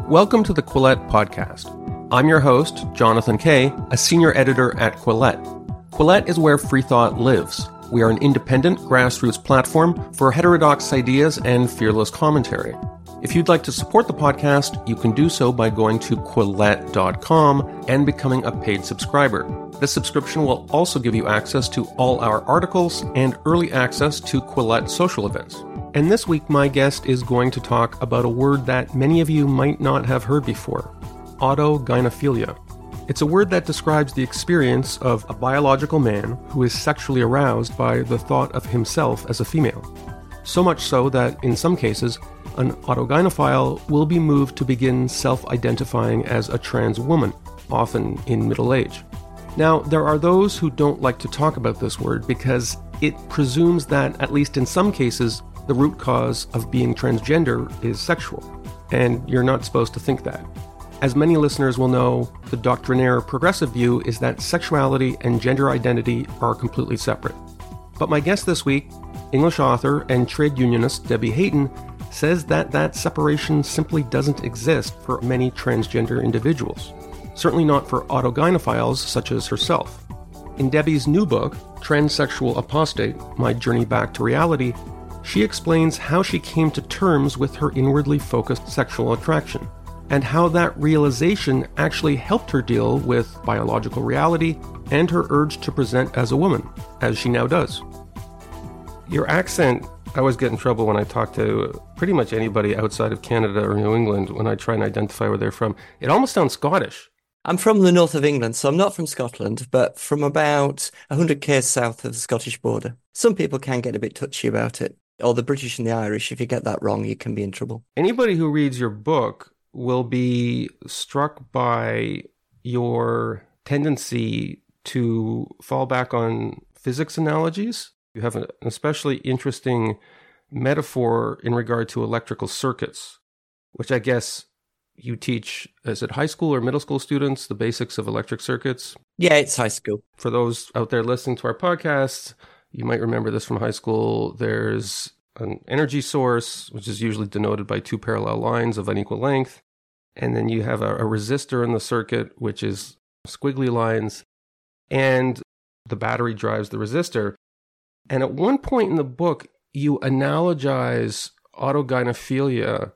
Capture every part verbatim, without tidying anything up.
Welcome to the Quillette Podcast. I'm your host, Jonathan Kay, a senior editor at Quillette. Quillette is where free thought lives. We are an independent grassroots platform for heterodox ideas and fearless commentary. If you'd like to support the podcast, you can do so by going to quillette dot com and becoming a paid subscriber. This subscription will also give you access to all our articles and early access to Quillette social events. And this week, my guest is going to talk about a word that many of you might not have heard before, autogynephilia. It's a word that describes the experience of a biological man who is sexually aroused by the thought of himself as a female. So much so that, in some cases, an autogynephile will be moved to begin self-identifying as a trans woman, often in middle age. Now, there are those who don't like to talk about this word because it presumes that, at least in some cases, the root cause of being transgender is sexual, and you're not supposed to think that. As many listeners will know, the doctrinaire progressive view is that sexuality and gender identity are completely separate. But my guest this week, English author and trade unionist Debbie Hayton, says that that separation simply doesn't exist for many transgender individuals. Certainly not for autogynephiles such as herself. In Debbie's new book, Transsexual Apostate: My Journey Back to Reality, she explains how she came to terms with her inwardly focused sexual attraction, and how that realization actually helped her deal with biological reality and her urge to present as a woman, as she now does. Your accent, I always get in trouble when I talk to pretty much anybody outside of Canada or New England when I try and identify where they're from. It almost sounds Scottish. I'm from the north of England, so I'm not from Scotland, but from about one hundred k's south of the Scottish border. Some people can get a bit touchy about it. Or the British and the Irish, if you get that wrong, you can be in trouble. Anybody who reads your book will be struck by your tendency to fall back on physics analogies. You have an especially interesting metaphor in regard to electrical circuits, which I guess you teach, is it high school or middle school students, the basics of electric circuits? Yeah, it's high school. For those out there listening to our podcast, you might remember this from high school. There's an energy source, which is usually denoted by two parallel lines of unequal length. And then you have a, a resistor in the circuit, which is squiggly lines. And the battery drives the resistor. And at one point in the book, you analogize autogynephilia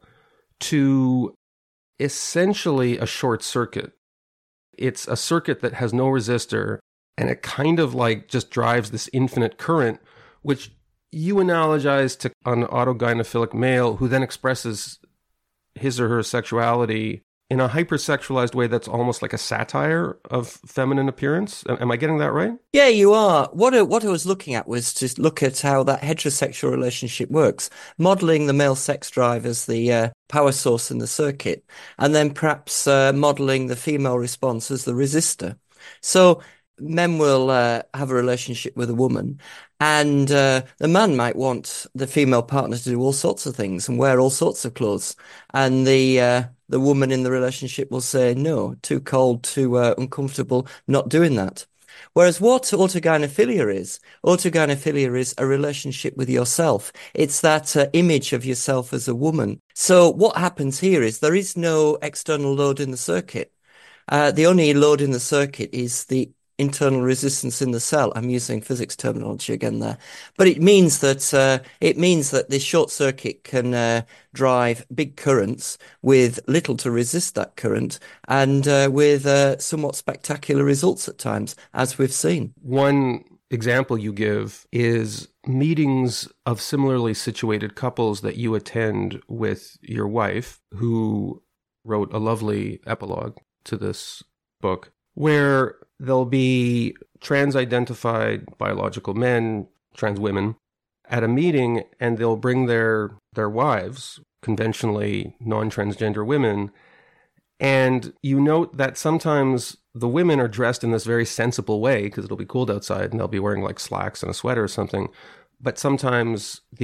to essentially a short circuit. It's a circuit that has no resistor, and it kind of like just drives this infinite current, which you analogize to an autogynephilic male who then expresses his or her sexuality in a hypersexualized way that's almost like a satire of feminine appearance. Am I getting that right? Yeah, you are. What I, what I was looking at was to look at how that heterosexual relationship works, modelling the male sex drive as the uh, power source in the circuit, and then perhaps uh, modelling the female response as the resistor. So men will uh, have a relationship with a woman, and uh, the man might want the female partner to do all sorts of things and wear all sorts of clothes, and the uh, the woman in the relationship will say, no, too cold, too uh, uncomfortable, not doing that. Whereas what autogynephilia is, autogynephilia is a relationship with yourself. It's that uh, image of yourself as a woman. So what happens here is there is no external load in the circuit. Uh, the only load in the circuit is the internal resistance in the cell. I'm using physics terminology again there, but it means that uh, it means that this short circuit can uh, drive big currents with little to resist that current, and uh, with uh, somewhat spectacular results at times, as we've seen. One example you give is meetings of similarly situated couples that you attend with your wife, who wrote a lovely epilogue to this book, where there'll be trans-identified biological men, trans women, at a meeting, and they'll bring their their wives, conventionally non-transgender women, and you note that sometimes the women are dressed in this very sensible way, because it'll be cold outside, and they'll be wearing like slacks and a sweater or something, but sometimes the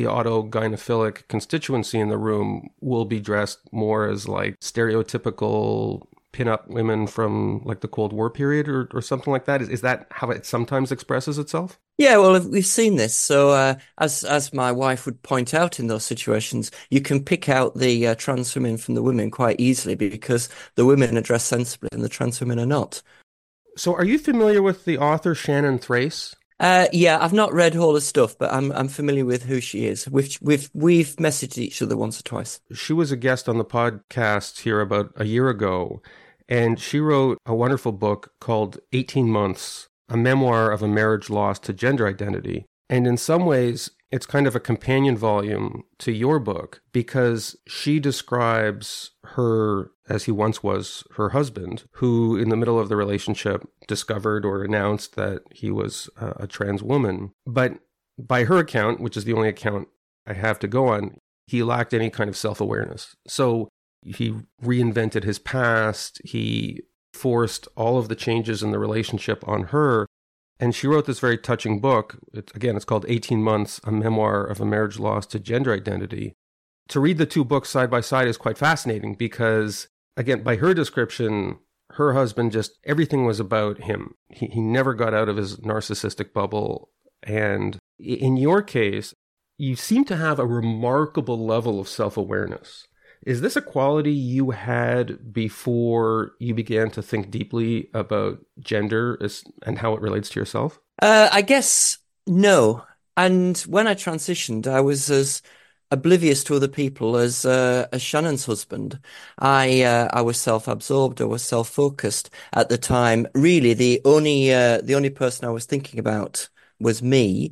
autogynephilic constituency in the room will be dressed more as like stereotypical pin up women from like the Cold War period or, or something like that? Is, is that how it sometimes expresses itself? Yeah, well, we've seen this. So, uh, as as my wife would point out in those situations, you can pick out the uh, trans women from the women quite easily because the women are dressed sensibly and the trans women are not. So, are you familiar with the author Shannon Thrace? Uh, yeah, I've not read all her stuff, but I'm I'm familiar with who she is. We've we've we've messaged each other once or twice. She was a guest on the podcast here about a year ago, and she wrote a wonderful book called eighteen months, a memoir of a marriage lost to gender identity. And in some ways, it's kind of a companion volume to your book because she describes her, as he once was, her husband, who in the middle of the relationship discovered or announced that he was a, a trans woman. But by her account, which is the only account I have to go on, he lacked any kind of self-awareness. So he reinvented his past. He forced all of the changes in the relationship on her. And she wrote this very touching book. It, again, it's called eighteen months, a memoir of a marriage lost to gender identity. To read the two books side by side is quite fascinating because, again, by her description, her husband just, everything was about him. He, he never got out of his narcissistic bubble. And in your case, you seem to have a remarkable level of self-awareness. Is this a quality you had before you began to think deeply about gender and how it relates to yourself? Uh, I guess no. And when I transitioned, I was as oblivious to other people as uh, as Shannon's husband. I uh, I was self-absorbed. I was self-focused at the time. Really, the only uh, the only person I was thinking about was me.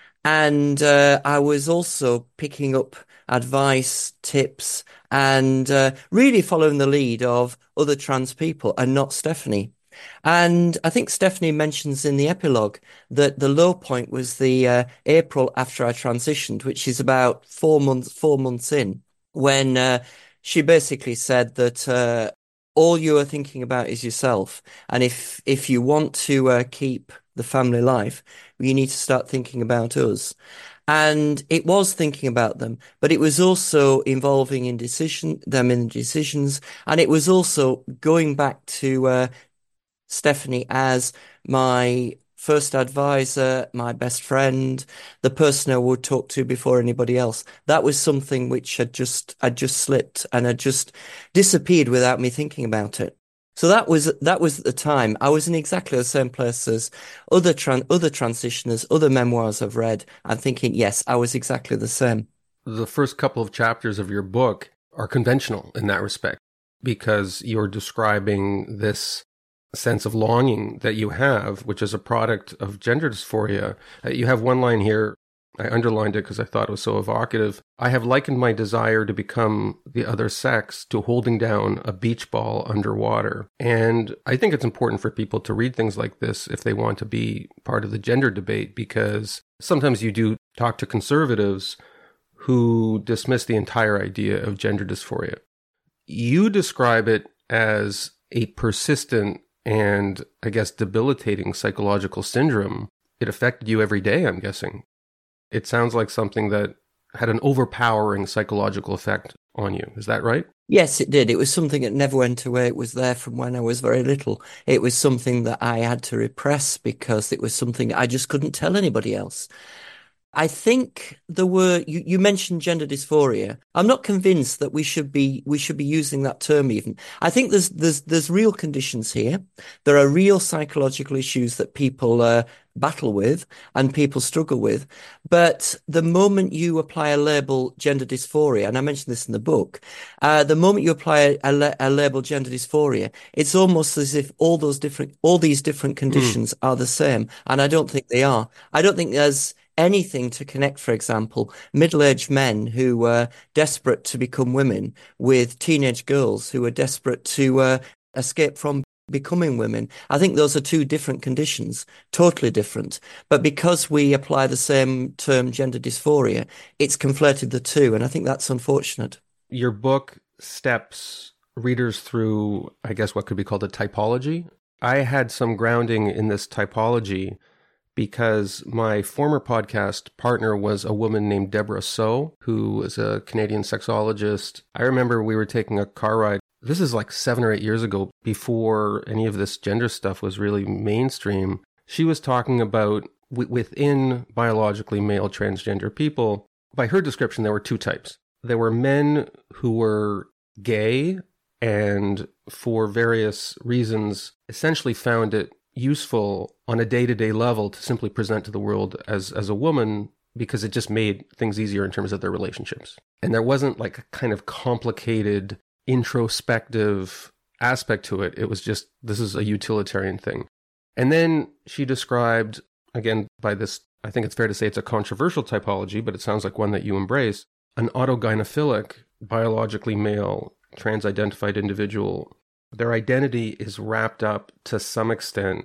And uh, I was also picking up advice, tips, and uh, really following the lead of other trans people and not Stephanie. And I think Stephanie mentions in the epilogue that the low point was the uh, April after I transitioned, which is about four months, four months in, when uh, she basically said that uh, all you are thinking about is yourself. And if if you want to uh, keep the family life, you need to start thinking about us. And it was thinking about them, but it was also involving in decision them in decisions, and it was also going back to uh, Stephanie as my first advisor, my best friend, the person I would talk to before anybody else. That was something which had just had just slipped and had just disappeared without me thinking about it. So that was that was at the time. I was in exactly the same place as other tran other transitioners, other memoirs I've read. I'm thinking, yes, I was exactly the same. The first couple of chapters of your book are conventional in that respect because you're describing this sense of longing that you have, which is a product of gender dysphoria. Uh, you have one line here. I underlined it because I thought it was so evocative. I have likened my desire to become the other sex to holding down a beach ball underwater. And I think it's important for people to read things like this if they want to be part of the gender debate, because sometimes you do talk to conservatives who dismiss the entire idea of gender dysphoria. You describe it as a persistent and, I guess, debilitating psychological syndrome. It affected you every day, I'm guessing. It sounds like something that had an overpowering psychological effect on you. Is that right? Yes, it did. It was something that never went away. It was there from when I was very little. It was something that I had to repress because it was something I just couldn't tell anybody else. I think there were, you, you mentioned gender dysphoria. I'm not convinced that we should be we should be using that term even. I think there's there's there's real conditions here. There are real psychological issues that people uh, battle with and people struggle with. But the moment you apply a label gender dysphoria, and I mentioned this in the book, uh, the moment you apply a, a, a label gender dysphoria, it's almost as if all those different all these different conditions mm. are the same. And I don't think they are. I don't think there's anything to connect, for example, middle-aged men who were desperate to become women with teenage girls who were desperate to uh, escape from becoming women. I think those are two different conditions, totally different. But because we apply the same term, gender dysphoria, it's conflated the two, and I think that's unfortunate. Your book steps readers through, I guess, what could be called a typology. I had some grounding in this typology because my former podcast partner was a woman named Deborah So, who was a Canadian sexologist. I remember we were taking a car ride this is like seven or eight years ago, before any of this gender stuff was really mainstream. She was talking about w- within biologically male transgender people, by her description, there were two types. There were men who were gay and for various reasons essentially found it useful on a day-to-day level to simply present to the world as, as a woman, because it just made things easier in terms of their relationships. And there wasn't like a kind of complicated introspective aspect to it. It was just, this is a utilitarian thing. And then she described, again, by this, I think it's fair to say it's a controversial typology, but it sounds like one that you embrace, an autogynephilic, biologically male, trans-identified individual. Their identity is wrapped up to some extent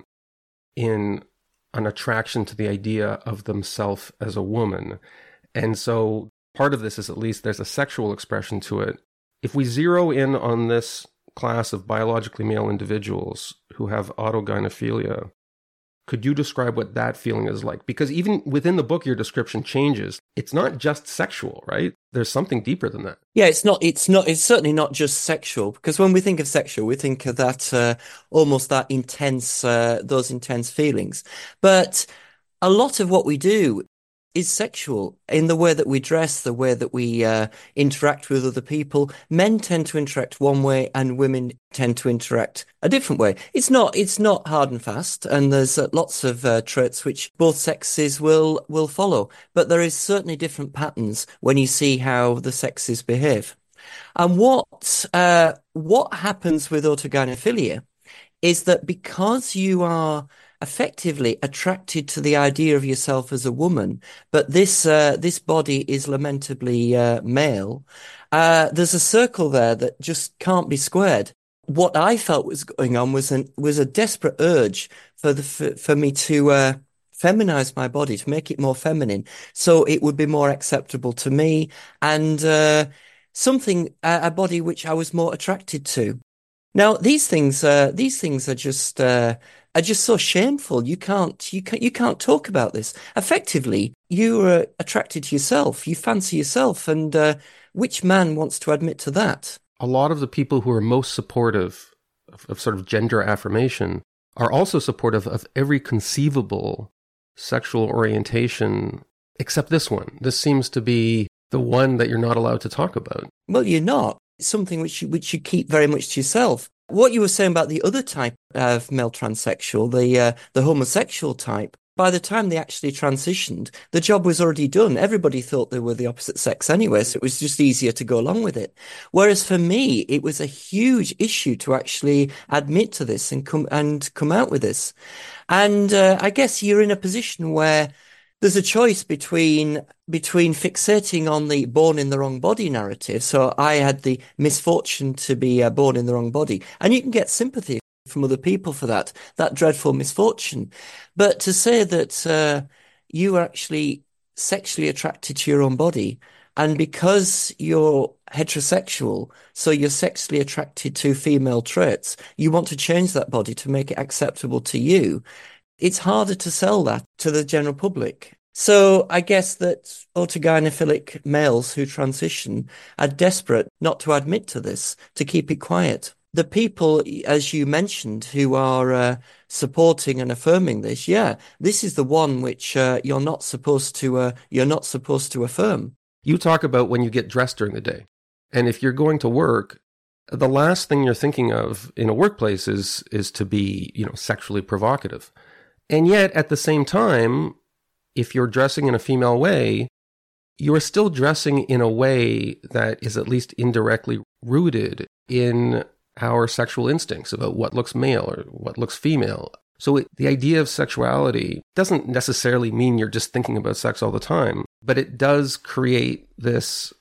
in an attraction to the idea of themselves as a woman. And so part of this is, at least there's a sexual expression to it. If we zero in on this class of biologically male individuals who have autogynephilia, could you describe what that feeling is like? Because even within the book, your description changes. It's not just sexual, right? There's something deeper than that. Yeah, it's not, it's not, it's certainly not just sexual, because when we think of sexual, we think of that, uh, almost that intense, uh, those intense feelings. But a lot of what we do is sexual in the way that we dress, the way that we uh, interact with other people. Men tend to interact one way and women tend to interact a different way. It's not, it's not hard and fast. And there's uh, lots of uh, traits which both sexes will, will follow. But there is certainly different patterns when you see how the sexes behave. And what, uh, what happens with autogynephilia is that because you are effectively attracted to the idea of yourself as a woman, but this uh, this body is lamentably uh, male, uh, there's a circle there that just can't be squared. What I felt was going on was an was a desperate urge for the for, for me to uh, feminize my body, to make it more feminine, so it would be more acceptable to me, and uh, something a, a body which I was more attracted to. Now, these things, uh, these things are just, uh, are just so shameful. You can't, you can't, you can't talk about this. Effectively, you're attracted to yourself. You fancy yourself, and uh, which man wants to admit to that? A lot of the people who are most supportive of, of sort of gender affirmation are also supportive of every conceivable sexual orientation, except this one. This seems to be the one that you're not allowed to talk about. Well, you're not. It's something which you, which you keep very much to yourself. What you were saying about the other type of male transsexual, the uh, the homosexual type, by the time they actually transitioned, the job was already done. Everybody thought they were the opposite sex anyway, so it was just easier to go along with it. Whereas for me, it was a huge issue to actually admit to this and come and come out with this. And uh, I guess you're in a position where there's a choice between between fixating on the born in the wrong body narrative. So I had the misfortune to be uh, born in the wrong body, and you can get sympathy from other people for that, that dreadful misfortune. But to say that uh, you are actually sexually attracted to your own body, and because you're heterosexual, so you're sexually attracted to female traits, you want to change that body to make it acceptable to you. It's harder to sell that to the general public. So I guess that autogynephilic males who transition are desperate not to admit to this, to keep it quiet. The people, as you mentioned, who are uh, supporting and affirming this, yeah, this is the one which uh, you're not supposed to uh, you're not supposed to affirm. You talk about when you get dressed during the day. And if you're going to work, the last thing you're thinking of in a workplace is is to be, you know, sexually provocative. And yet, at the same time, if you're dressing in a female way, you're still dressing in a way that is at least indirectly rooted in our sexual instincts about what looks male or what looks female. So it, the idea of sexuality doesn't necessarily mean you're just thinking about sex all the time, but it does create this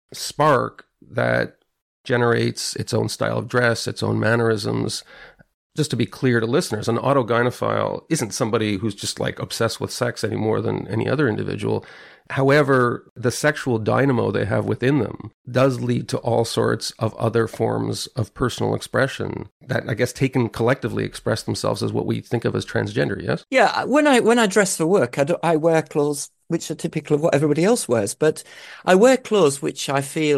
spark that generates its own style of dress, its own mannerisms. Just to be clear to listeners, an autogynephile isn't somebody who's just like obsessed with sex any more than any other individual. However, the sexual dynamo they have within them does lead to all sorts of other forms of personal expression that, I guess, taken collectively express themselves as what we think of as transgender, yes? Yeah, when I when I dress for work, I, do, I wear clothes which are typical of what everybody else wears, but I wear clothes which I feel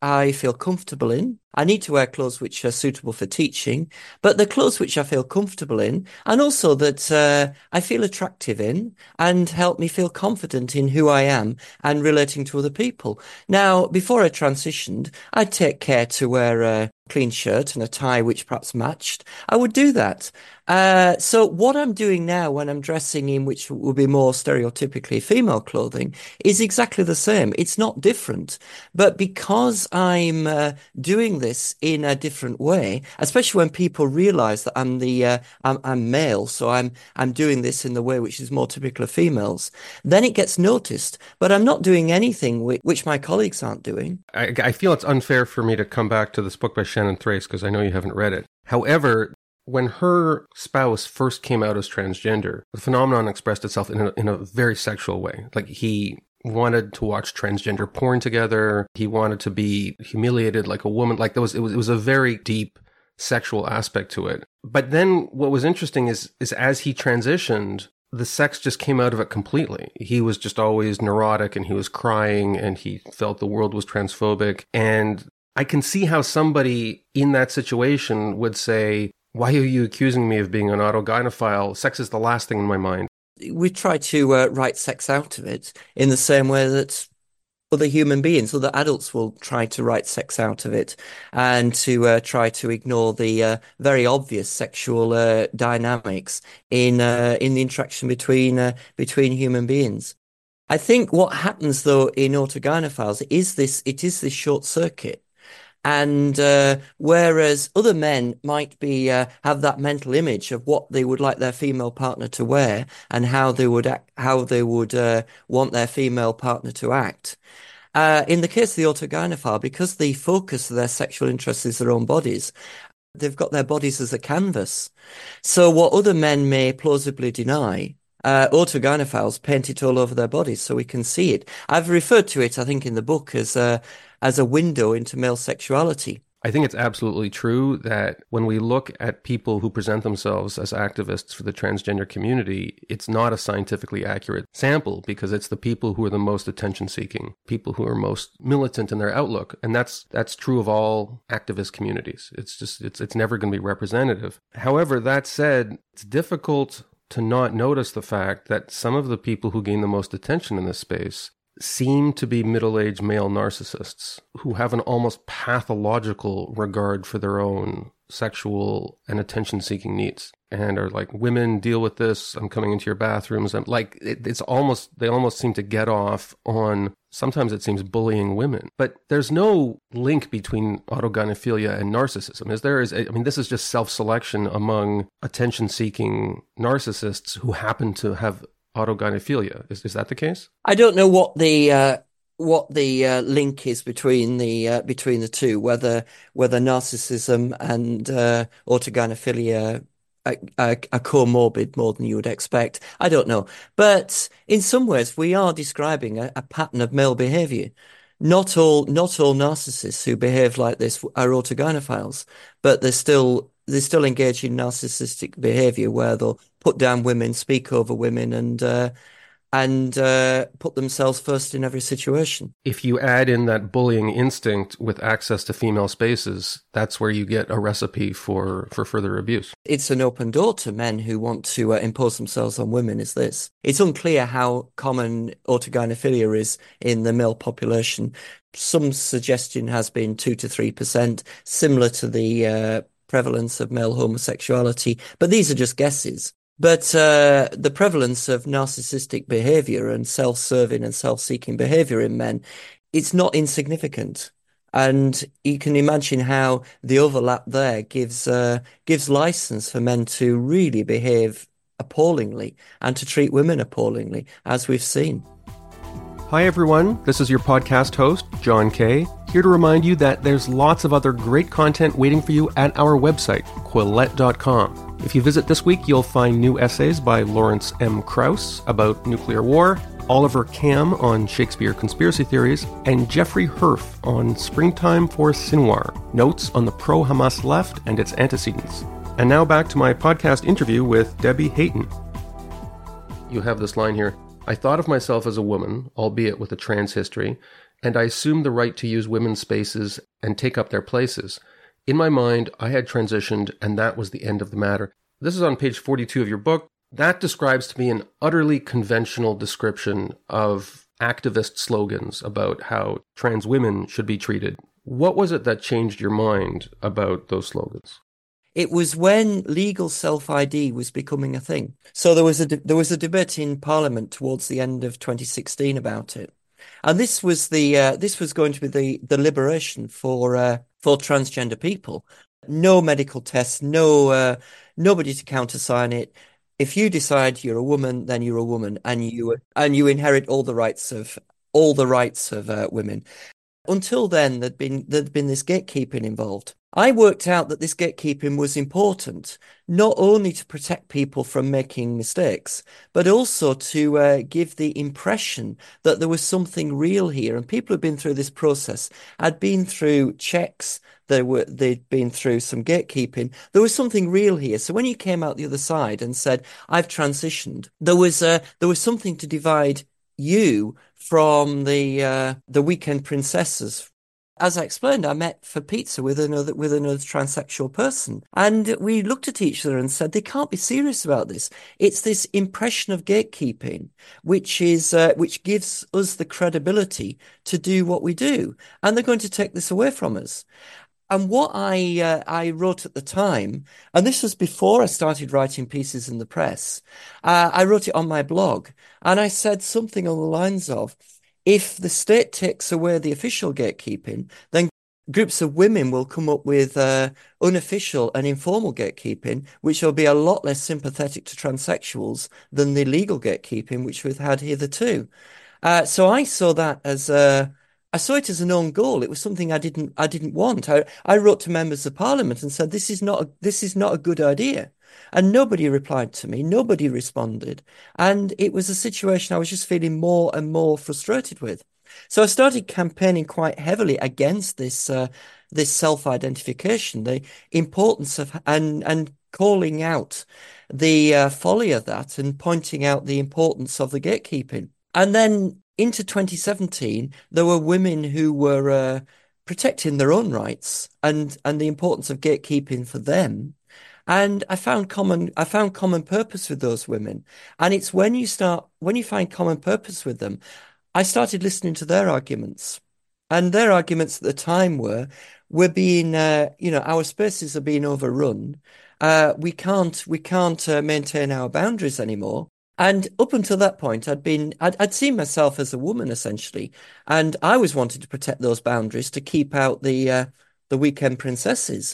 I feel comfortable in. I need to wear clothes which are suitable for teaching, but the clothes which I feel comfortable in, and also that uh, I feel attractive in, and help me feel confident in who I am and relating to other people. Now, before I transitioned, I'd take care to wear a clean shirt and a tie which perhaps matched. I would do that. Uh, so what I'm doing now when I'm dressing in which will be more stereotypically female clothing is exactly the same. It's not different. But because I'm uh, doing this in a different way, especially when people realize that I'm the uh, I'm, I'm male, so I'm I'm doing this in the way which is more typical of females, then it gets noticed. But I'm not doing anything which, which my colleagues aren't doing. I, I feel it's unfair for me to come back to this book by Shannon Thrace because I know you haven't read it. However, when her spouse first came out as transgender, the phenomenon expressed itself in a, in a very sexual way. Like, he wanted to watch transgender porn together. He wanted to be humiliated like a woman. Like, there was, it was, it was a very deep sexual aspect to it. But then what was interesting is, is as he transitioned, the sex just came out of it completely. He was just always neurotic, and he was crying, and he felt the world was transphobic. And I can see how somebody in that situation would say, why are you accusing me of being an autogynephile? Sex is the last thing in my mind. We try to uh, write sex out of it in the same way that other human beings, other adults will try to write sex out of it, and to uh, try to ignore the uh, very obvious sexual uh, dynamics in uh, in the interaction between uh, between human beings. I think what happens though in autogynephiles is this: it is this short circuit. And uh, whereas other men might be uh, have that mental image of what they would like their female partner to wear and how they would act, how they would uh, want their female partner to act. Uh, in the case of the autogynephile, because the focus of their sexual interest is their own bodies, they've got their bodies as a canvas. So what other men may plausibly deny, Uh, autogynephiles paint it all over their bodies so we can see it. I've referred to it, I think, in the book as a, as a window into male sexuality. I think it's absolutely true that when we look at people who present themselves as activists for the transgender community, it's not a scientifically accurate sample, because it's the people who are the most attention-seeking, people who are most militant in their outlook. And that's that's true of all activist communities. It's just, it's, it's never going to be representative. However, that said, it's difficult to not notice the fact that some of the people who gain the most attention in this space seem to be middle-aged male narcissists who have an almost pathological regard for their own sexual and attention-seeking needs, and are like, women, deal with this, I'm coming into your bathrooms. I'm like, it, it's almost, they almost seem to get off on, sometimes it seems, bullying women. But there's no link between autogynephilia and narcissism, is there? Is, I mean, this is just self-selection among attention-seeking narcissists who happen to have autogynephilia. Is, is that the case? I don't know what the uh, what the uh, link is between the uh, between the two. Whether whether narcissism and uh, autogynephilia are, are, are comorbid more than you would expect, I don't know. But in some ways, we are describing a, a pattern of male behaviour. Not all not all narcissists who behave like this are autogynephiles, but they're still they still engage in narcissistic behaviour where they'll put down women, speak over women, and uh, and uh, put themselves first in every situation. If you add in that bullying instinct with access to female spaces, that's where you get a recipe for, for further abuse. It's an open door to men who want to uh, impose themselves on women, is this. It's unclear how common autogynephilia is in the male population. Some suggestion has been two to three percent, similar to the uh, prevalence of male homosexuality, but these are just guesses. But uh, the prevalence of narcissistic behavior and self-serving and self-seeking behavior in men, it's not insignificant. And you can imagine how the overlap there gives uh, gives license for men to really behave appallingly and to treat women appallingly, as we've seen. Hi everyone, this is your podcast host, John Kay, here to remind you that there's lots of other great content waiting for you at our website, quillette dot com. If you visit this week, you'll find new essays by Lawrence M. Krauss about nuclear war, Oliver Cam on Shakespeare conspiracy theories, and Jeffrey Herf on Springtime for Sinwar, notes on the pro-Hamas left and its antecedents. And now back to my podcast interview with Debbie Hayton. You have this line here: I thought of myself as a woman, albeit with a trans history, and I assumed the right to use women's spaces and take up their places. In my mind, I had transitioned, and that was the end of the matter. This is on page forty-two of your book. That describes to me an utterly conventional description of activist slogans about how trans women should be treated. What was it that changed your mind about those slogans? It was when legal self-I D was becoming a thing. So there was a there was a debate in Parliament towards the end of twenty sixteen about it, and this was the uh, this was going to be the the liberation for uh, for transgender people. No medical tests, no uh, nobody to countersign it. If you decide you're a woman, then you're a woman, and you and you inherit all the rights of all the rights of uh, women. Until then, there'd been there'd been this gatekeeping involved. I worked out that this gatekeeping was important, not only to protect people from making mistakes, but also to uh, give the impression that there was something real here. And people who'd been through this process had been through checks, they were they'd been through some gatekeeping. There was something real here. So when you came out the other side and said, "I've transitioned," there was uh, there was something to divide you from the uh, the weekend princesses. As I explained, I met for pizza with another with another transsexual person, and we looked at each other and said, "They can't be serious about this. It's this impression of gatekeeping, which is uh, which gives us the credibility to do what we do, and they're going to take this away from us." And what I uh, I wrote at the time, and this was before I started writing pieces in the press, uh, I wrote it on my blog, and I said something on the lines of, if the state takes away the official gatekeeping, then groups of women will come up with uh, unofficial and informal gatekeeping, which will be a lot less sympathetic to transsexuals than the legal gatekeeping, which we've had hitherto. Uh, so I saw that as a I saw it as an own goal. It was something I didn't I didn't want. I, I wrote to members of parliament and said, this is not a, this is not a good idea. And nobody replied to me. Nobody responded. And it was a situation I was just feeling more and more frustrated with. So I started campaigning quite heavily against this uh, this self-identification, the importance of and and calling out the uh, folly of that and pointing out the importance of the gatekeeping. And then into twenty seventeen, there were women who were uh, protecting their own rights and and the importance of gatekeeping for them. And I found common I found common purpose with those women. And it's when you start when you find common purpose with them, I started listening to their arguments. And their arguments at the time were, we're being, uh, you know, our spaces are being overrun. Uh, we can't we can't uh, maintain our boundaries anymore. And up until that point, I'd been, I'd, I'd seen myself as a woman essentially, and I was wanting to protect those boundaries to keep out the uh, the weekend princesses.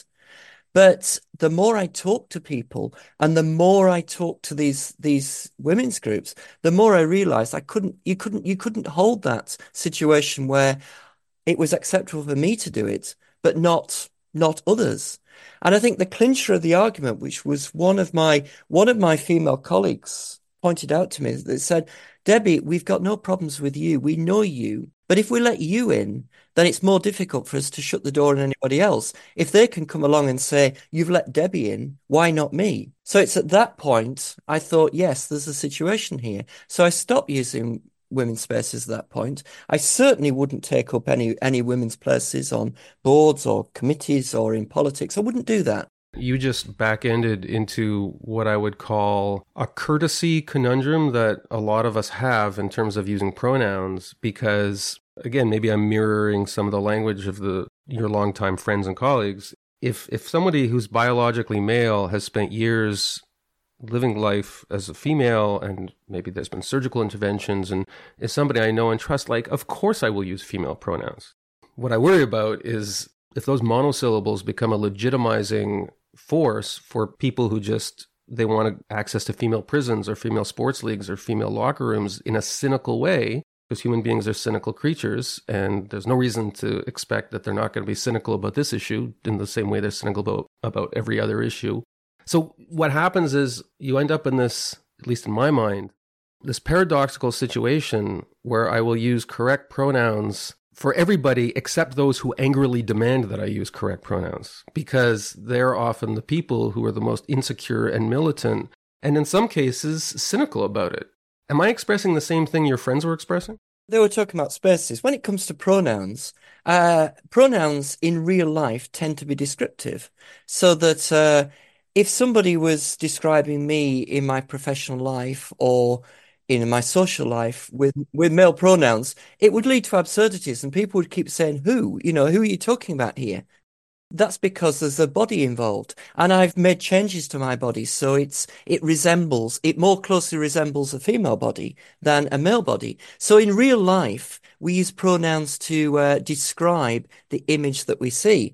But the more I talked to people, and the more I talked to these these women's groups, the more I realised I couldn't, you couldn't, you couldn't hold that situation where it was acceptable for me to do it, but not not others. And I think the clincher of the argument, which was one of my one of my female colleagues pointed out to me, that said, Debbie, we've got no problems with you. We know you. But if we let you in, then it's more difficult for us to shut the door on anybody else. If they can come along and say, you've let Debbie in, why not me? So it's at that point, I thought, yes, there's a situation here. So I stopped using women's spaces at that point. I certainly wouldn't take up any, any women's places on boards or committees or in politics. I wouldn't do that. You just back-ended into what I would call a courtesy conundrum that a lot of us have in terms of using pronouns, because, again, maybe I'm mirroring some of the language of the your longtime friends and colleagues. If if somebody who's biologically male has spent years living life as a female, and maybe there's been surgical interventions, and is somebody I know and trust, like, of course I will use female pronouns. What I worry about is if those monosyllables become a legitimizing force for people who just, they want access to female prisons or female sports leagues or female locker rooms in a cynical way, because human beings are cynical creatures, and there's no reason to expect that they're not going to be cynical about this issue in the same way they're cynical about, about every other issue. So what happens is you end up in this, at least in my mind, this paradoxical situation where I will use correct pronouns for everybody except those who angrily demand that I use correct pronouns, because they're often the people who are the most insecure and militant, and in some cases, cynical about it. Am I expressing the same thing your friends were expressing? They were talking about spaces. When it comes to pronouns, uh, pronouns in real life tend to be descriptive. So that uh, if somebody was describing me in my professional life or in my social life with, with male pronouns, it would lead to absurdities and people would keep saying, who? You know, who are you talking about here? That's because there's a body involved, and I've made changes to my body, so it's it resembles it more closely resembles a female body than a male body. So in real life, we use pronouns to uh, describe the image that we see.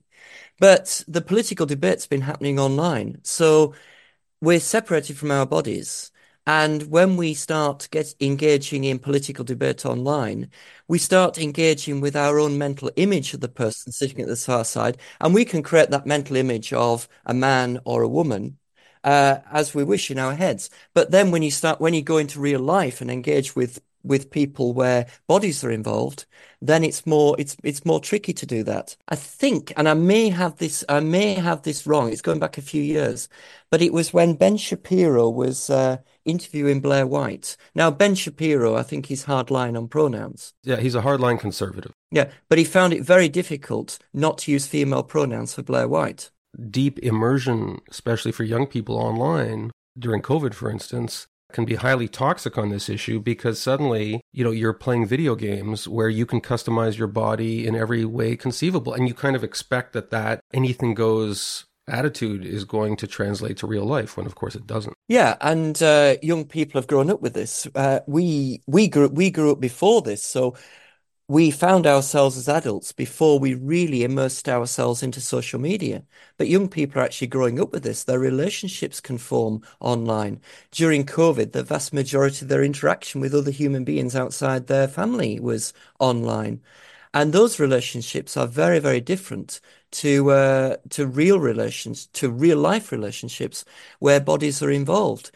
But the political debate's been happening online, so we're separated from our bodies. And when we start get engaging in political debate online, we start engaging with our own mental image of the person sitting at the far side, and we can create that mental image of a man or a woman uh, as we wish in our heads. But then when you start, when you go into real life and engage with with people where bodies are involved, then it's more it's it's more tricky to do that. I think, and I may have this I may have this wrong. It's going back a few years, but it was when Ben Shapiro was uh, interviewing Blair White. Now, Ben Shapiro, I think he's hardline on pronouns. Yeah, he's a hardline conservative. Yeah, but he found it very difficult not to use female pronouns for Blair White. Deep immersion, especially for young people online during COVID, for instance, can be highly toxic on this issue because suddenly, you know, you're playing video games where you can customize your body in every way conceivable. And you kind of expect that that anything goes attitude is going to translate to real life when of course it doesn't. Yeah, and uh, young people have grown up with this. Uh, we we grew we grew up before this, so we found ourselves as adults before we really immersed ourselves into social media. But young people are actually growing up with this. Their relationships can form online. During COVID, the vast majority of their interaction with other human beings outside their family was online. And those relationships are very, very different to uh, to real relations, to real life relationships where bodies are involved.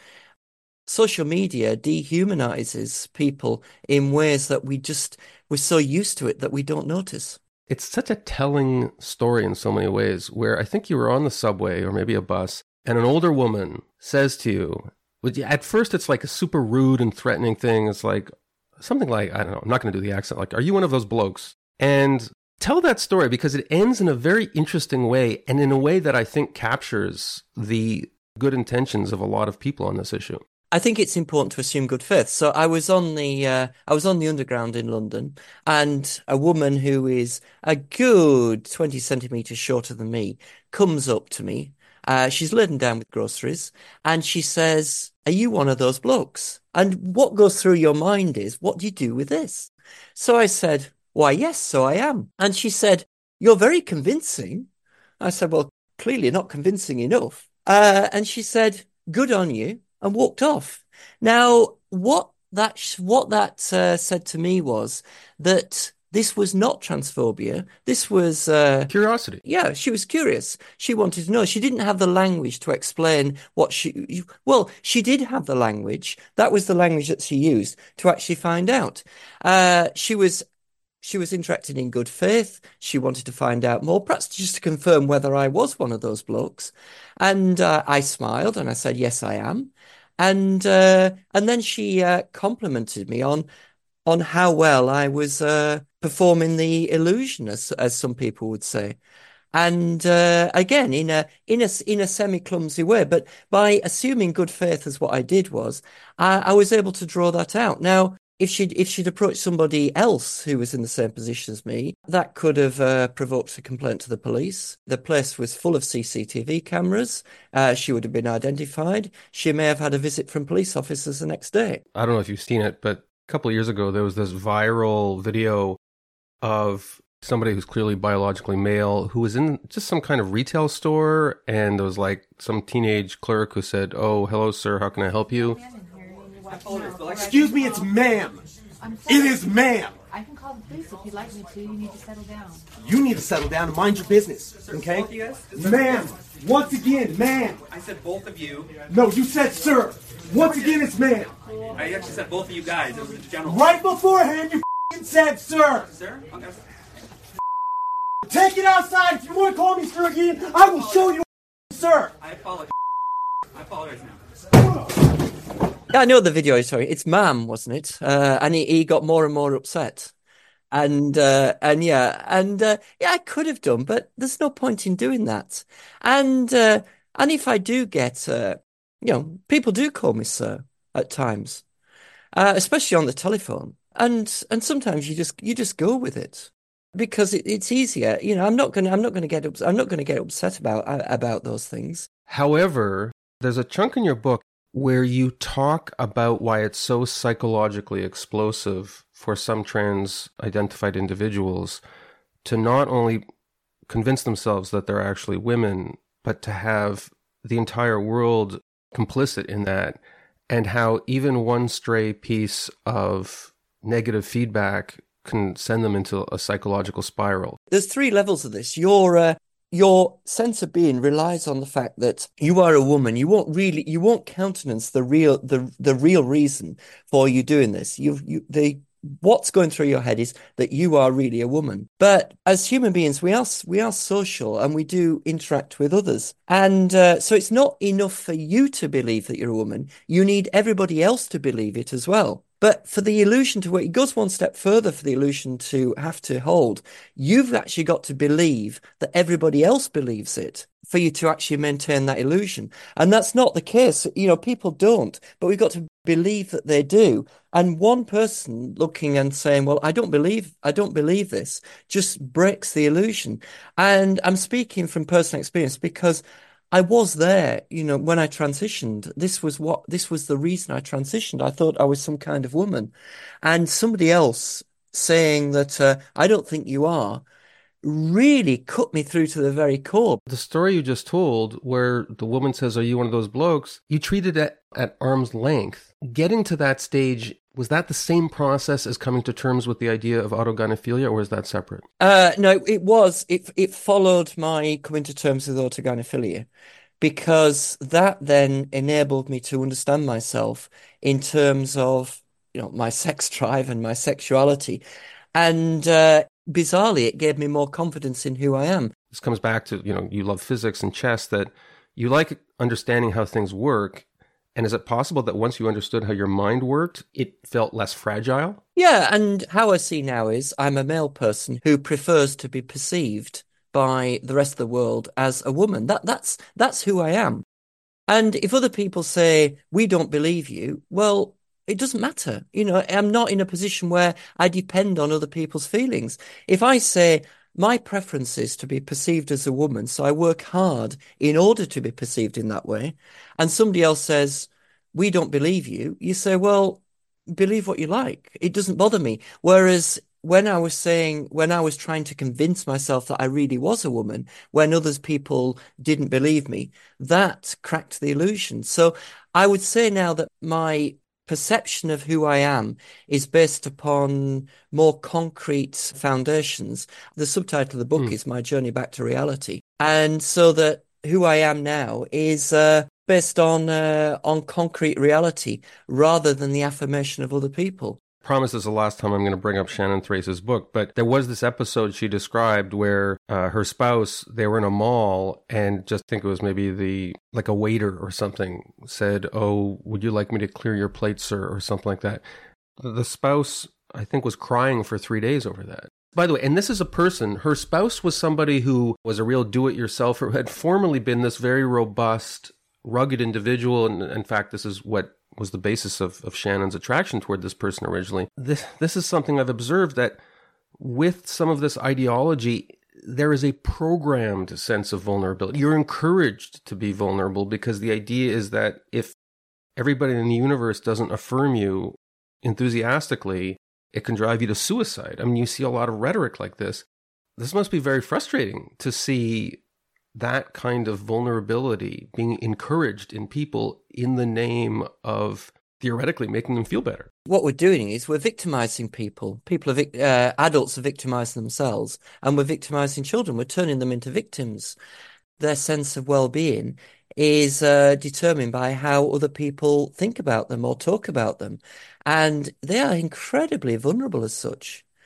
Social media dehumanizes people in ways that we just, we're so used to it that we don't notice. It's such a telling story in so many ways where I think you were on the subway or maybe a bus and an older woman says to you, at first it's like a super rude and threatening thing. It's like something like, I don't know, I'm not going to do the accent. Like, are you one of those blokes? And tell that story because it ends in a very interesting way and in a way that I think captures the good intentions of a lot of people on this issue. I think it's important to assume good faith. So I was on the uh, I was on the Underground in London, and a woman who is a good twenty centimeters shorter than me comes up to me. Uh, she's laden down with groceries, and she says, "Are you one of those blokes?" And what goes through your mind is, "What do you do with this?" So I said, "Why, yes, so I am." And she said, "You're very convincing." I said, "Well, clearly not convincing enough." Uh, and she said, "Good on you," and walked off. Now, what that what that uh, said to me was that this was not transphobia. This was uh, curiosity. Yeah, she was curious. She wanted to know. She didn't have the language to explain what she. Well, she did have the language. That was the language that she used to actually find out. Uh, she was. She was interested in good faith. She wanted to find out more, perhaps just to confirm whether I was one of those blokes. And uh, I smiled and I said, "Yes, I am." And uh, and then she uh, complimented me on on how well I was uh, performing the illusion, as as some people would say. And uh, again, in a in a in a semi-clumsy way, but by assuming good faith as what I did was, I, I was able to draw that out. Now, if she'd if she'd approached somebody else who was in the same position as me, that could have uh, provoked a complaint to the police. The place was full of C C T V cameras. Uh, she would have been identified. She may have had a visit from police officers the next day. I don't know if you've seen it, but a couple of years ago, there was this viral video of somebody who's clearly biologically male who was in just some kind of retail store, and there was like some teenage clerk who said, "Oh, hello, sir, how can I help you?" Excuse me, it's ma'am. It is ma'am. I can call the police if you'd like me to. You need to settle down. You need to settle down and mind your business, okay? Both of you guys? Ma'am, once again, ma'am. I said both of you. No, you said sir. Once again, it's ma'am. I actually said both of you guys. It was a general. Right beforehand, you f***ing said sir. Sir? Okay. Take it outside. If you want to call me sir again, I will show you, sir. I apologize. I apologize now. Yeah, I know the video. Sorry, it's Mam, wasn't it? Uh, and he, he got more and more upset. And uh, and yeah, and uh, yeah, I could have done, but there's no point in doing that. And uh, and if I do get, uh, you know, people do call me sir at times, uh, especially on the telephone. And and sometimes you just you just go with it because it, it's easier. You know, I'm not gonna I'm not gonna get ups I'm not gonna get upset about uh, about those things. However, there's a chunk in your book where you talk about why it's so psychologically explosive for some trans-identified individuals to not only convince themselves that they're actually women, but to have the entire world complicit in that, and how even one stray piece of negative feedback can send them into a psychological spiral. There's three levels of this. Your uh, your sense of being relies on the fact that you are a woman. You won't really, you won't countenance the real, the the real reason for you doing this. You you the what's going through your head is that you are really a woman. But as human beings, we are we are social and we do interact with others. And uh, so it's not enough for you to believe that you're a woman. You need everybody else to believe it as well. But for the illusion to work, it goes one step further for the illusion to have to hold. You've actually got to believe that everybody else believes it for you to actually maintain that illusion. And that's not the case. You know, people don't, but we've got to believe that they do. And one person looking and saying, well, I don't believe, I don't believe this, just breaks the illusion. And I'm speaking from personal experience because I was there, you know, when I transitioned. This was what, this was the reason I transitioned. I thought I was some kind of woman. And somebody else saying that uh, I don't think you are really cut me through to the very core. The story you just told, where the woman says, are you one of those blokes? You treated it at arm's length. Getting to that stage, was that the same process as coming to terms with the idea of autogynephilia, or is that separate? Uh, no, it was. It, it followed my coming to terms with autogynephilia, because that then enabled me to understand myself in terms of, you know, my sex drive and my sexuality. And uh, bizarrely, it gave me more confidence in who I am. This comes back to, you know, you love physics and chess, that you like understanding how things work. And is it possible that once you understood how your mind worked, it felt less fragile? Yeah, and how I see now is I'm a male person who prefers to be perceived by the rest of the world as a woman. That that's that's who I am. And if other people say, we don't believe you, well, it doesn't matter. You know, I'm not in a position where I depend on other people's feelings. If I say my preference is to be perceived as a woman, so I work hard in order to be perceived in that way, and somebody else says, we don't believe you, you say, well, believe what you like. It doesn't bother me. Whereas when I was saying, when I was trying to convince myself that I really was a woman, when others people didn't believe me, that cracked the illusion. So I would say now that my perception of who I am is based upon more concrete foundations. The subtitle of the book mm. is My Journey Back to Reality. And so that who I am now is uh, based on uh, on concrete reality rather than the affirmation of other people. I promise this is the last time I'm going to bring up Shannon Thrace's book, but there was this episode she described where uh, her spouse, they were in a mall, and just think it was maybe the, like a waiter or something, said, oh, would you like me to clear your plate, sir, or something like that. The spouse, I think, was crying for three days over that. By the way, and this is a person, her spouse was somebody who was a real do-it-yourselfer, who had formerly been this very robust, rugged individual, and in fact, this is what was the basis of, of Shannon's attraction toward this person originally. This, this is something I've observed, that with some of this ideology, there is a programmed sense of vulnerability. You're encouraged to be vulnerable because the idea is that if everybody in the universe doesn't affirm you enthusiastically, it can drive you to suicide. I mean, you see a lot of rhetoric like this. This must be very frustrating to see that kind of vulnerability being encouraged in people in the name of theoretically making them feel better. What we're doing is we're victimizing people. People are uh, adults are victimizing themselves, and we're victimizing children. We're turning them into victims. Their sense of well-being is uh, determined by how other people think about them or talk about them, and they are incredibly vulnerable as such.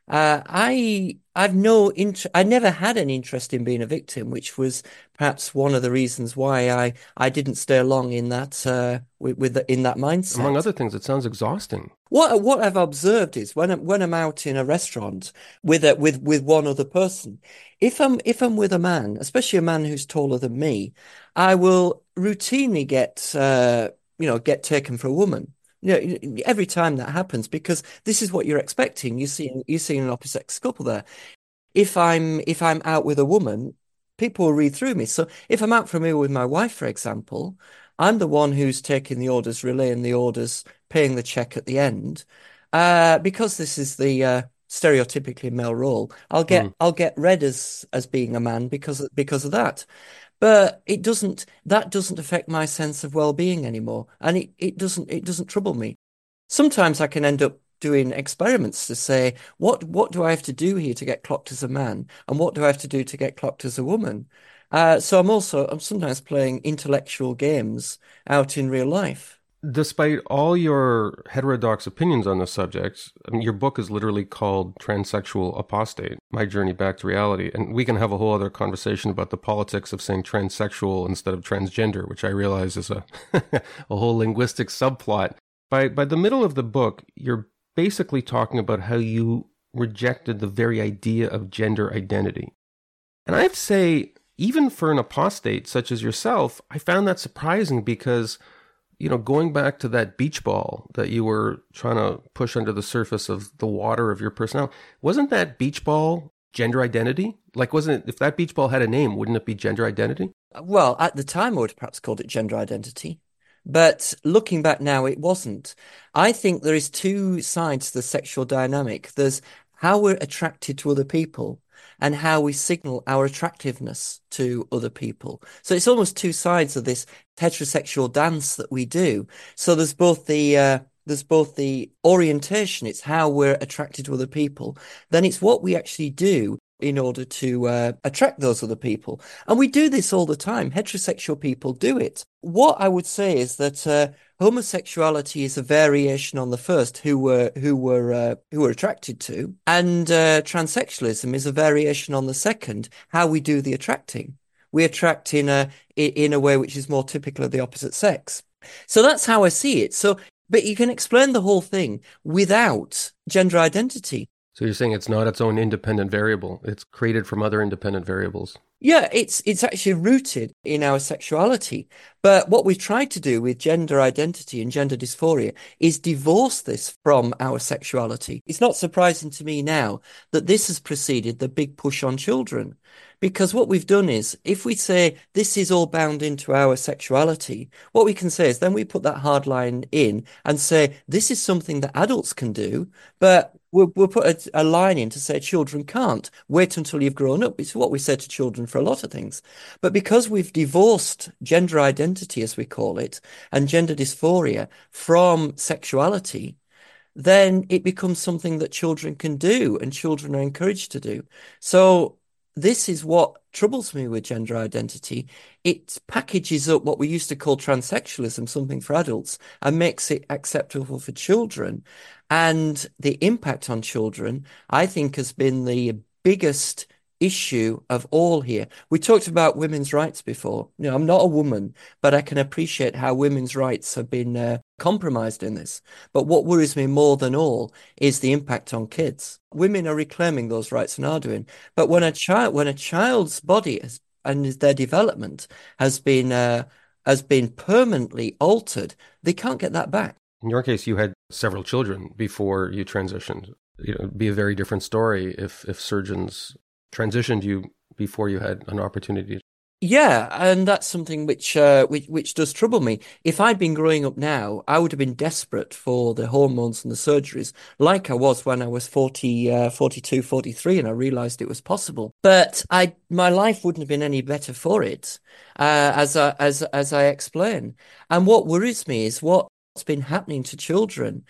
Uh, I I've no int I never had an interest in being a victim, which was perhaps one of the reasons why I I didn't stay long in that uh, with, with the, in that Among mindset. other things, it sounds exhausting. What what I've observed is when I'm when I'm out in a restaurant with a with with one other person, if I'm if I'm with a man, especially a man who's taller than me, I will routinely get uh, you know get taken for a woman. You know, every time that happens because this is what you're expecting. You see you see an opposite sex couple there. If I'm if I'm out with a woman, people will read through me. So if I'm out for a meal with my wife, for example, I'm the one who's taking the orders, relaying the orders, paying the check at the end. Uh, because this is the uh, stereotypically male role, I'll Hmm. get I'll get read as as being a man because because of that. But it doesn't that doesn't affect my sense of well-being anymore. And it, it doesn't it doesn't trouble me. Sometimes I can end up doing experiments to say, what what do I have to do here to get clocked as a man? And what do I have to do to get clocked as a woman? Uh, so I'm also I'm sometimes playing intellectual games out in real life. Despite all your heterodox opinions on the subject, I mean, your book is literally called Transsexual Apostate, My Journey Back to Reality. And we can have a whole other conversation about the politics of saying transsexual instead of transgender, which I realize is a, a whole linguistic subplot. By, by the middle of the book, you're basically talking about how you rejected the very idea of gender identity. And I have to say, even for an apostate such as yourself, I found that surprising because, you know, going back to that beach ball that you were trying to push under the surface of the water of your personality, wasn't that beach ball gender identity? Like, wasn't it, if that beach ball had a name, wouldn't it be gender identity? Well, at the time, I would have perhaps called it gender identity. But looking back now, it wasn't. I think there is two sides to the sexual dynamic. There's how we're attracted to other people and how we signal our attractiveness to other people. So it's almost two sides of this heterosexual dance that we do. So there's both the uh, there's both the orientation, it's how we're attracted to other people, then it's what we actually do in order to uh, attract those other people. And we do this all the time. Heterosexual people do it. What I would say is that uh, homosexuality is a variation on the first, who were who were uh, who were attracted to, and uh, transsexualism is a variation on the second, how we do the attracting. We attract in a in a way which is more typical of the opposite sex. So that's how I see it. So, but you can explain the whole thing without gender identity. So you're saying it's not its own independent variable. It's created from other independent variables. Yeah, it's it's actually rooted in our sexuality. But what we've tried to do with gender identity and gender dysphoria is divorce this from our sexuality. It's not surprising to me now that this has preceded the big push on children. Because what we've done is, if we say this is all bound into our sexuality, what we can say is then we put that hard line in and say this is something that adults can do, but we'll, we'll put a, a line in to say children can't. Wait until you've grown up. It's what we say to children for a lot of things. But because we've divorced gender identity, as we call it, and gender dysphoria from sexuality, then it becomes something that children can do and children are encouraged to do. So this is what troubles me with gender identity. It packages up what we used to call transsexualism, something for adults, and makes it acceptable for children. And the impact on children, I think, has been the biggest issue of all here. We talked about women's rights before. You know, I'm not a woman, but I can appreciate how women's rights have been uh, compromised in this. But what worries me more than all is the impact on kids. Women are reclaiming those rights and are doing. But when a child, when a child's body has, and their development has been uh, has been permanently altered, they can't get that back. In your case, you had several children before you transitioned. You know, it'd be a very different story if if surgeons transitioned you before you had an opportunity. Yeah, and that's something which uh, which which does trouble me. If I'd been growing up now, I would have been desperate for the hormones and the surgeries, like I was when I was forty, uh, forty-two, forty-three, and I realized it was possible. But I, my life wouldn't have been any better for it, uh, as I, as as I explain. And what worries me is what's been happening to children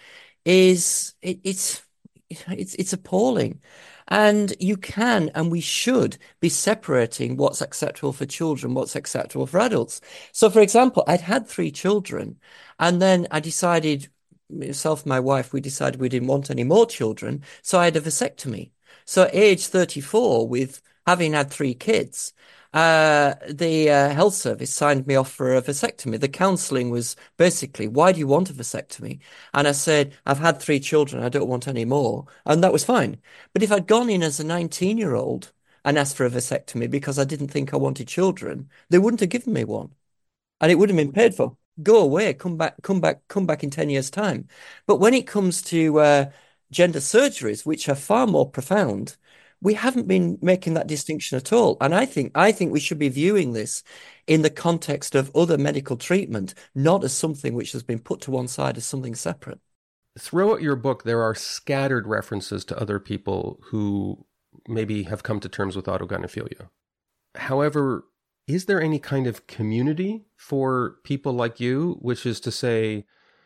is it, it's it's it's appalling. And you can and we should be separating what's acceptable for children, what's acceptable for adults. So, for example, I'd had three children, and then I decided myself and my wife, we decided we didn't want any more children, so I had a vasectomy. So at age thirty-four, with having had three kids, uh, the uh, health service signed me off for a vasectomy. The counselling was basically, why do you want a vasectomy? And I said, I've had three children, I don't want any more. And that was fine. But if I'd gone in as a nineteen-year-old and asked for a vasectomy because I didn't think I wanted children, they wouldn't have given me one. And it would have been paid for. Go away, come back, come back, come back in ten years' time. But when it comes to uh, gender surgeries, which are far more profound, we haven't been making that distinction at all. And I think I think we should be viewing this in the context of other medical treatment, not as something which has been put to one side as something separate. Throughout your book, there are scattered references to other people who maybe have come to terms with autogynephilia. However, is there any kind of community for people like you, which is to say,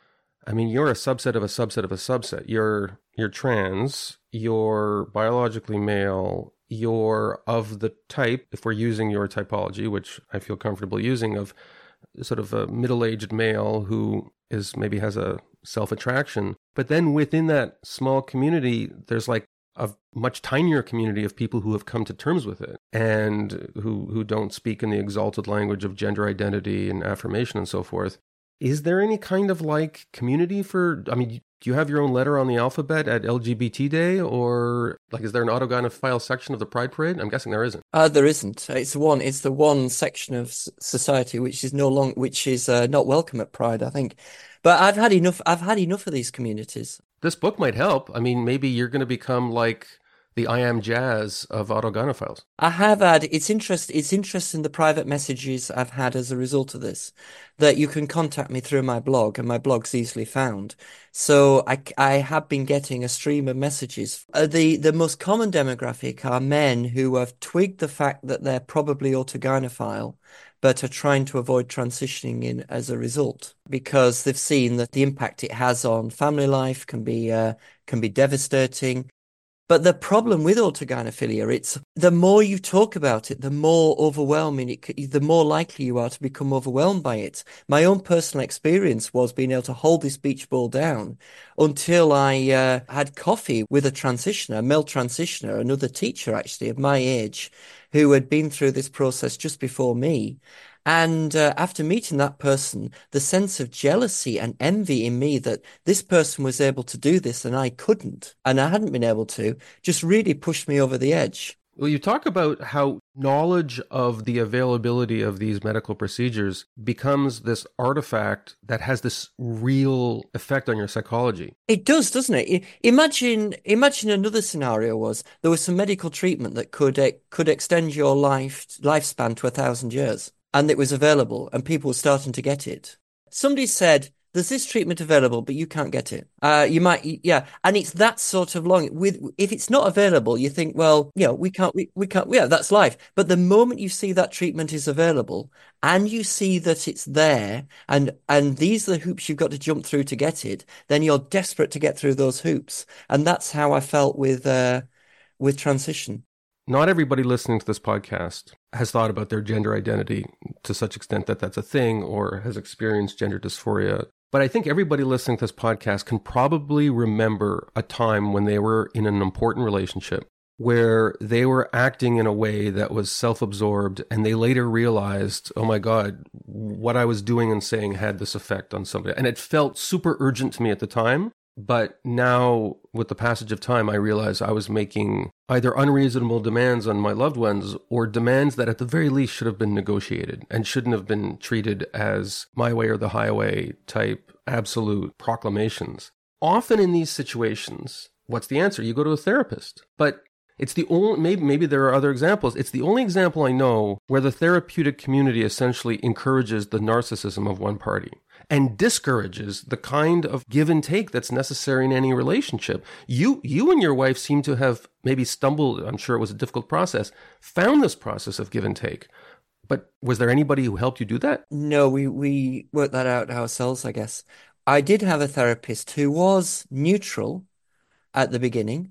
I mean, you're a subset of a subset of a subset. You're you're trans, you're biologically male, you're of the type, if we're using your typology, which I feel comfortable using, of sort of a middle-aged male who is maybe has a self-attraction. But then within that small community, there's like a much tinier community of people who have come to terms with it and who, who don't speak in the exalted language of gender identity and affirmation and so forth. Is there any kind of like community for, I mean, do you have your own letter on the alphabet at L G B T Day, or like, is there an autogynephile section of the Pride Parade? I'm guessing there isn't. Uh, there isn't. It's one. It's the one section of society which is no long, which is uh, not welcome at Pride, I think. But I've had enough. I've had enough of these communities. This book might help. I mean, maybe you're going to become like the I Am Jazz of autogynephiles. I have had, it's interest, it's interesting the private messages I've had as a result of this, that you can contact me through my blog, and my blog's easily found. So I, I have been getting a stream of messages. Uh, the, the most common demographic are men who have twigged the fact that they're probably autogynephile, but are trying to avoid transitioning in as a result, because they've seen that the impact it has on family life can be, uh, can be devastating. But the problem with autogynephilia, it's the more you talk about it, the more overwhelming it, the more likely you are to become overwhelmed by it. My own personal experience was being able to hold this beach ball down until I uh, had coffee with a transitioner, a male transitioner, another teacher actually of my age, who had been through this process just before me. And uh, after meeting that person, the sense of jealousy and envy in me that this person was able to do this and I couldn't, and I hadn't been able to, just really pushed me over the edge. Well, you talk about how knowledge of the availability of these medical procedures becomes this artifact that has this real effect on your psychology. It does, doesn't it? Imagine, imagine another scenario was there was some medical treatment that could uh, could extend your life lifespan to a thousand years. And it was available, and people were starting to get it. Somebody said, there's this treatment available, but you can't get it. Uh, you might, yeah. And it's that sort of long. With if it's not available, you think, well, you know, we can't, we, we can't, yeah, that's life. But the moment you see that treatment is available, and you see that it's there, and and these are the hoops you've got to jump through to get it, then you're desperate to get through those hoops. And that's how I felt with uh, with transition. Not everybody listening to this podcast has thought about their gender identity to such extent that that's a thing or has experienced gender dysphoria. But I think everybody listening to this podcast can probably remember a time when they were in an important relationship where they were acting in a way that was self-absorbed, and they later realized, oh my God, what I was doing and saying had this effect on somebody. And it felt super urgent to me at the time. But now, with the passage of time, I realize I was making either unreasonable demands on my loved ones or demands that at the very least should have been negotiated and shouldn't have been treated as my way or the highway type absolute proclamations. Often in these situations, what's the answer? You go to a therapist. But it's the only, maybe, maybe there are other examples. It's the only example I know where the therapeutic community essentially encourages the narcissism of one party and discourages the kind of give and take that's necessary in any relationship. You you and your wife seem to have maybe stumbled, I'm sure it was a difficult process, found this process of give and take. But was there anybody who helped you do that? No, we, we worked that out ourselves, I guess. I did have a therapist who was neutral at the beginning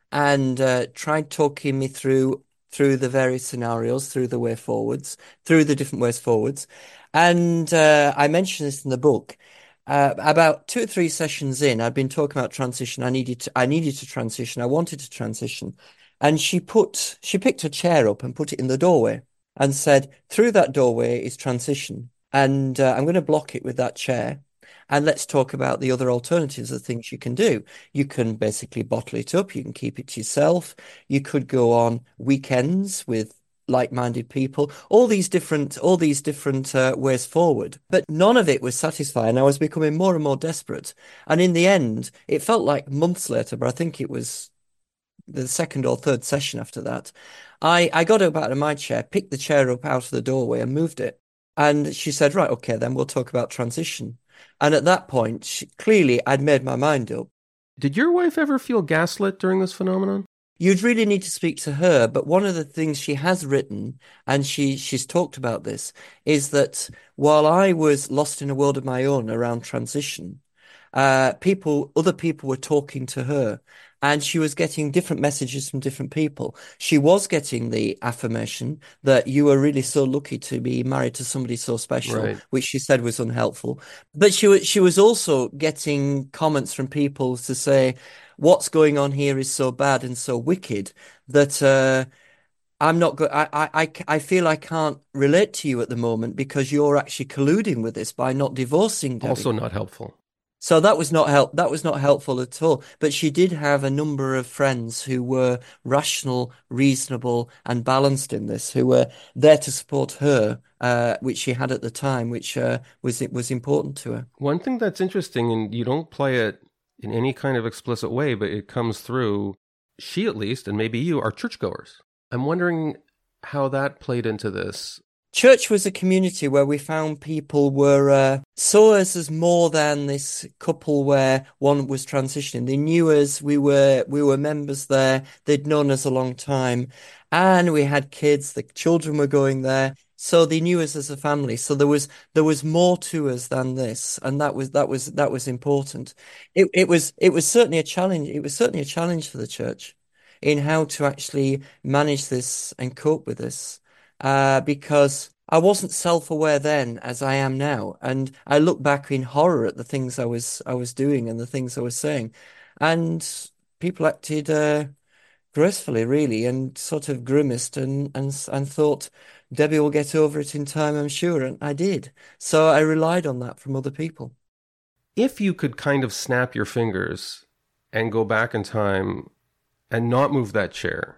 and uh, tried talking me through through the various scenarios, through the way forwards, through the different ways forwards. And uh, I mentioned this in the book. Uh, about two or three sessions in, I'd been talking about transition. I needed to, I needed to transition. I wanted to transition. And she put, she picked a chair up and put it in the doorway and said, through that doorway is transition. And uh, I'm going to block it with that chair. And let's talk about the other alternatives of things you can do. You can basically bottle it up. You can keep it to yourself. You could go on weekends with like-minded people, all these different, all these different uh, ways forward. But none of it was satisfying. I was becoming more and more desperate. And in the end, it felt like months later, but I think it was the second or third session after that, I, I got up out of my chair, picked the chair up out of the doorway and moved it. And she said, right, okay, then we'll talk about transition. And at that point, she, clearly, I'd made my mind up. Did your wife ever feel gaslit during this phenomenon? You'd really need to speak to her. But one of the things she has written, and she she's talked about this, is that while I was lost in a world of my own around transition, uh, people, other people were talking to her. And she was getting different messages from different people. She was getting the affirmation that you were really so lucky to be married to somebody so special, right, which she said was unhelpful. But she was she was also getting comments from people to say, what's going on here is so bad and so wicked that uh, I'm not go- I, I, I feel I can't relate to you at the moment because you're actually colluding with this by not divorcing Debbie. Also not helpful. So that was not help. That was not helpful at all. But she did have a number of friends who were rational, reasonable, and balanced in this, who were there to support her, uh, which she had at the time, which uh, was it was important to her. One thing that's interesting, and you don't play it in any kind of explicit way, but it comes through. She, at least, and maybe you, are churchgoers. I'm wondering how that played into this. Church was a community where we found people were uh, saw us as more than this couple where one was transitioning. They knew us. We were we were members there. They'd known us a long time, and we had kids. The children were going there, so they knew us as a family. So there was there was more to us than this, and that was that was that was important. It it was it was certainly a challenge. It was certainly a challenge for the church in how to actually manage this and cope with this. Uh, because I wasn't self-aware then as I am now. And I look back in horror at the things I was I was doing and the things I was saying. And people acted uh, gracefully, really, and sort of grimaced and, and, and thought, Debbie will get over it in time, I'm sure. And I did. So I relied on that from other people. If you could kind of snap your fingers and go back in time and not move that chair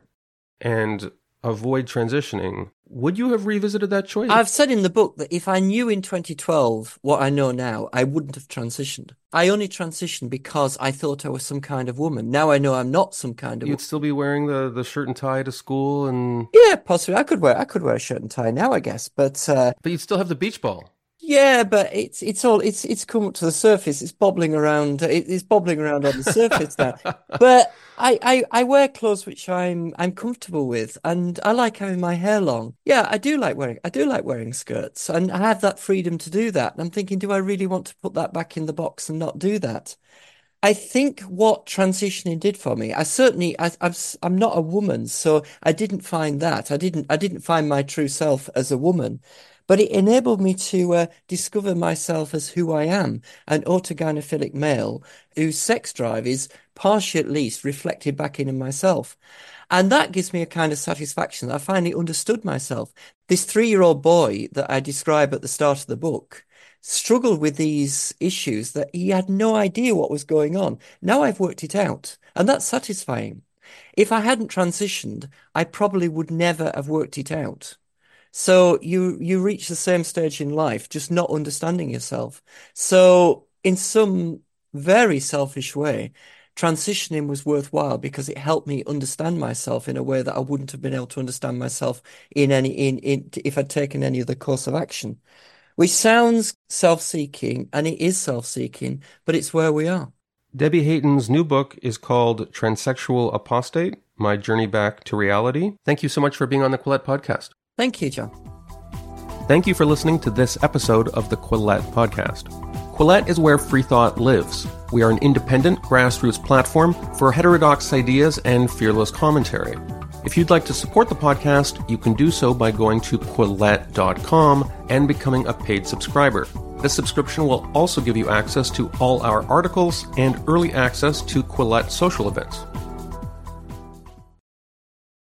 and avoid transitioning, would you have revisited that choice? I've said in the book that if I knew in twenty twelve what I know now, I wouldn't have transitioned. I only transitioned because I thought I was some kind of woman. Now I know I'm not some kind of You'd woman. still be wearing the, the shirt and tie to school and... Yeah, possibly. I could wear I could wear a shirt and tie now, I guess. But uh, but you'd still have the beach ball. Yeah, but it's it's all it's it's come up to the surface. It's bobbling around. It, it's bobbling around on the surface now. But I, I I wear clothes which I'm I'm comfortable with, and I like having my hair long. Yeah, I do like wearing I do like wearing skirts, and I have that freedom to do that. And I'm thinking, do I really want to put that back in the box and not do that? I think what transitioning did for me, I certainly I, I'm I'm not a woman, so I didn't find that. I didn't I didn't find my true self as a woman. But it enabled me to uh, discover myself as who I am, an autogynephilic male whose sex drive is partially at least reflected back in myself. And that gives me a kind of satisfaction that I finally understood myself. This three-year-old boy that I describe at the start of the book struggled with these issues that he had no idea what was going on. Now I've worked it out, and that's satisfying. If I hadn't transitioned, I probably would never have worked it out. So you you reach the same stage in life, just not understanding yourself. So in some very selfish way, transitioning was worthwhile because it helped me understand myself in a way that I wouldn't have been able to understand myself in any in, in if I'd taken any other course of action. Which sounds self-seeking, and it is self-seeking, but it's where we are. Debbie Hayton's new book is called Transsexual Apostate, My Journey Back to Reality. Thank you so much for being on the Quillette Podcast. Thank you, John. Thank you for listening to this episode of the Quillette Podcast. Quillette is where free thought lives. We are an independent grassroots platform for heterodox ideas and fearless commentary. If you'd like to support the podcast, you can do so by going to quillette dot com and becoming a paid subscriber. This subscription will also give you access to all our articles and early access to Quillette social events.